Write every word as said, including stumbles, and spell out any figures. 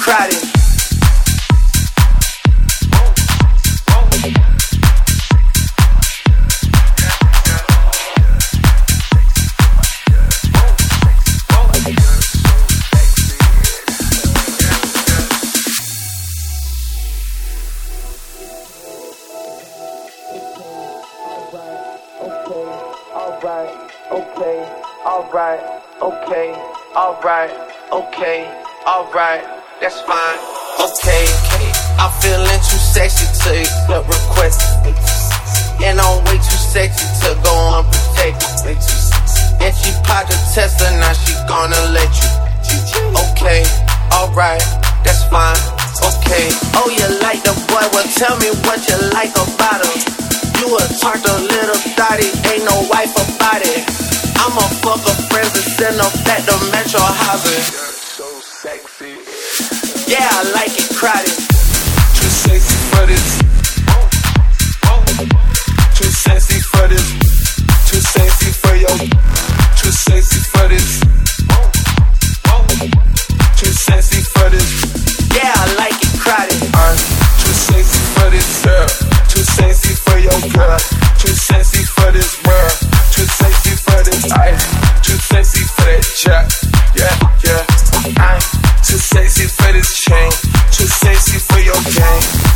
crowded. Alright, okay, alright, okay, alright, okay, alright, that's fine, okay, I'm feeling too sexy to accept requests, and I'm way too sexy to go unprotected, and she popped a Tesla, now she gonna let you, okay, alright, that's fine, okay, oh you like the boy, well tell me what you like about him. You a tart a little thotty, ain't no wife about it. I'ma fuck her friends and send them back to Metro housing. You're so sexy. Yeah, I like it crowded. Too sexy for this. Too sexy for this. Too sexy for your. Too sexy for this. Too sexy for this. Yeah, I like it crowded. I'm too sexy for this girl. Too sexy for your girl. Too sexy for this world. Too sexy for this ice. Too sexy for that chop. Yeah, yeah. I'm too sexy for this chain. Too sexy for your game.